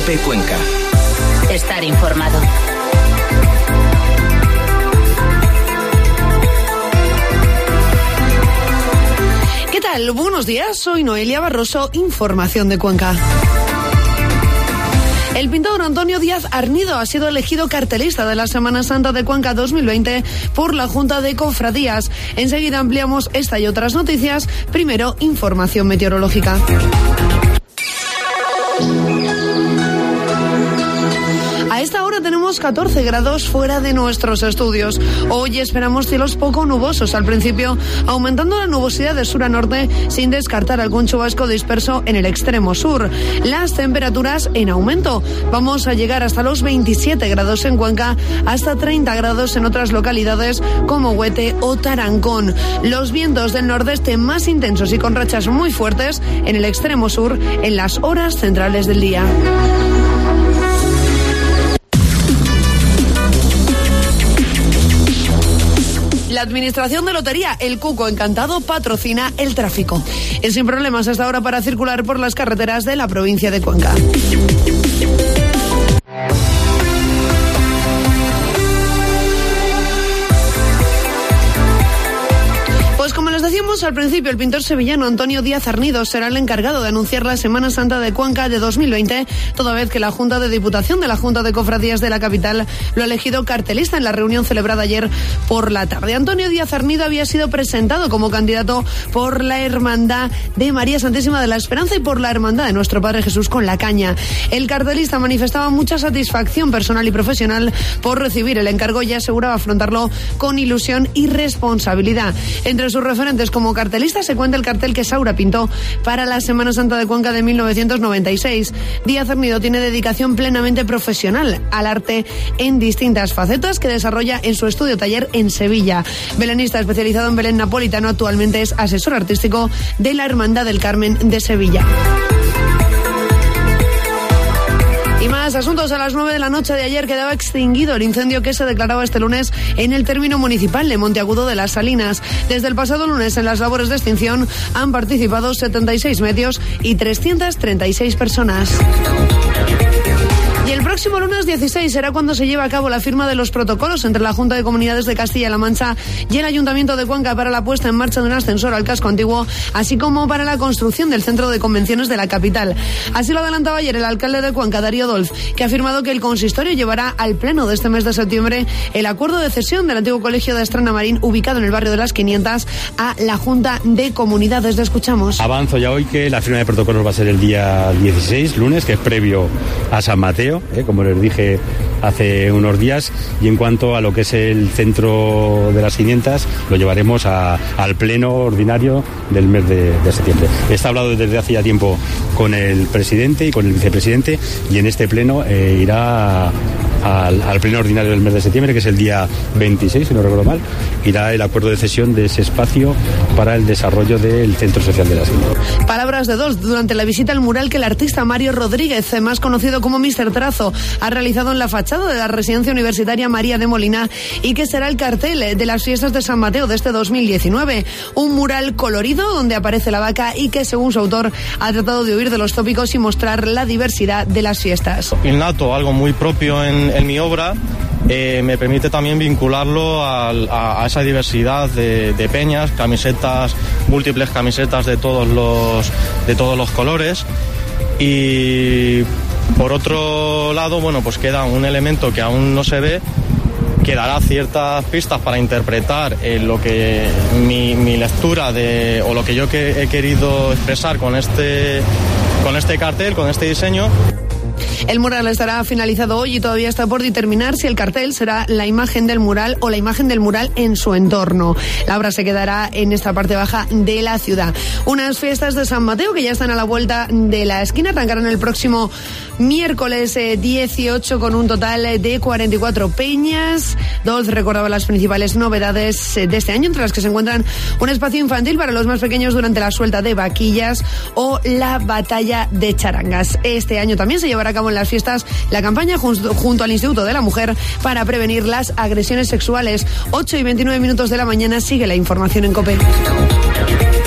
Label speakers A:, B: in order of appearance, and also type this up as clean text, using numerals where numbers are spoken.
A: COPE Cuenca.
B: Estar informado.
C: ¿Qué tal? Buenos días, soy Noelia Barroso, información de Cuenca. El pintor Antonio Díaz Arnido ha sido elegido cartelista de la Semana Santa de Cuenca 2020 por la Junta de Cofradías. Enseguida ampliamos esta y otras noticias. Primero, información meteorológica. A esta hora tenemos 14 grados fuera de nuestros estudios. Hoy esperamos cielos poco nubosos al principio, aumentando la nubosidad de sur a norte sin descartar algún chubasco disperso en el extremo sur. Las temperaturas en aumento. Vamos a llegar hasta los 27 grados en Cuenca, hasta 30 grados en otras localidades como Huete o Tarancón. Los vientos del nordeste más intensos y con rachas muy fuertes en el extremo sur en las horas centrales del día. La Administración de Lotería, el Cuco Encantado, patrocina el tráfico. Es sin problemas hasta ahora para circular por las carreteras de la provincia de Cuenca. Como les decíamos al principio, el pintor sevillano Antonio Díaz Arnido será el encargado de anunciar la Semana Santa de Cuenca de 2020, toda vez que la Junta de Diputación de la Junta de Cofradías de la capital lo ha elegido cartelista en la reunión celebrada ayer por la tarde. Antonio Díaz Arnido había sido presentado como candidato por la Hermandad de María Santísima de la Esperanza y por la Hermandad de Nuestro Padre Jesús con la Caña. El cartelista manifestaba mucha satisfacción personal y profesional por recibir el encargo y aseguraba afrontarlo con ilusión y responsabilidad. Entre sus referentes como cartelista se cuenta el cartel que Saura pintó para la Semana Santa de Cuenca de 1996. Díaz Arnido tiene dedicación plenamente profesional al arte en distintas facetas que desarrolla en su estudio taller en Sevilla. Belenista especializado en Belén napolitano, actualmente es asesor artístico de la Hermandad del Carmen de Sevilla. Y más asuntos. A las 9 de la noche de ayer quedaba extinguido el incendio que se declaraba este lunes en el término municipal de Monteagudo de las Salinas. Desde el pasado lunes en las labores de extinción han participado 76 medios y 336 personas. Y el próximo lunes 16 será cuando se lleva a cabo la firma de los protocolos entre la Junta de Comunidades de Castilla-La Mancha y el Ayuntamiento de Cuenca para la puesta en marcha de un ascensor al casco antiguo, así como para la construcción del centro de convenciones de la capital. Así lo adelantaba ayer el alcalde de Cuenca, Darío Dolz, que ha afirmado que el consistorio llevará al pleno de este mes de septiembre el acuerdo de cesión del antiguo colegio de Astrana Marín, ubicado en el barrio de las 500, a la Junta de Comunidades. Le escuchamos.
D: Avanzo ya hoy que la firma de protocolos va a ser el día 16, lunes, que es previo a San Mateo, como les dije hace unos días, y en cuanto a lo que es el centro de las 500, lo llevaremos al pleno ordinario del mes de septiembre. Está hablado desde hace ya tiempo con el presidente y con el vicepresidente, y en este pleno irá al pleno ordinario del mes de septiembre, que es el día 26, si no recuerdo mal, irá el acuerdo de cesión de ese espacio para el desarrollo del centro social de la ciudad.
C: Palabras de Dolz durante la visita al mural que el artista Mario Rodríguez, más conocido como Mr. Trazo, ha realizado en la fachada de la residencia universitaria María de Molina y que será el cartel de las fiestas de San Mateo de este 2019. Un mural colorido donde aparece la vaca y que, según su autor, ha tratado de huir de los tópicos y mostrar la diversidad de las fiestas.
E: Innato, algo muy propio en mi obra, me permite también vincularlo a esa diversidad de peñas, camisetas, múltiples camisetas de todos los colores. Y por otro lado, bueno, pues queda un elemento que aún no se ve, que dará ciertas pistas para interpretar lo que mi lectura o lo que yo he querido expresar con este cartel, con este diseño.
C: El mural estará finalizado hoy y todavía está por determinar si el cartel será la imagen del mural o la imagen del mural en su entorno. La obra se quedará en esta parte baja de la ciudad. Unas fiestas de San Mateo que ya están a la vuelta de la esquina, arrancarán el próximo miércoles 18 con un total de 44 peñas. Dolz recordaba las principales novedades de este año, entre las que se encuentran un espacio infantil para los más pequeños durante la suelta de vaquillas o la batalla de charangas. Este año también se llevará a cabo en las fiestas la campaña junto al Instituto de la Mujer para prevenir las agresiones sexuales. 8:29 de la mañana, sigue la información en COPE.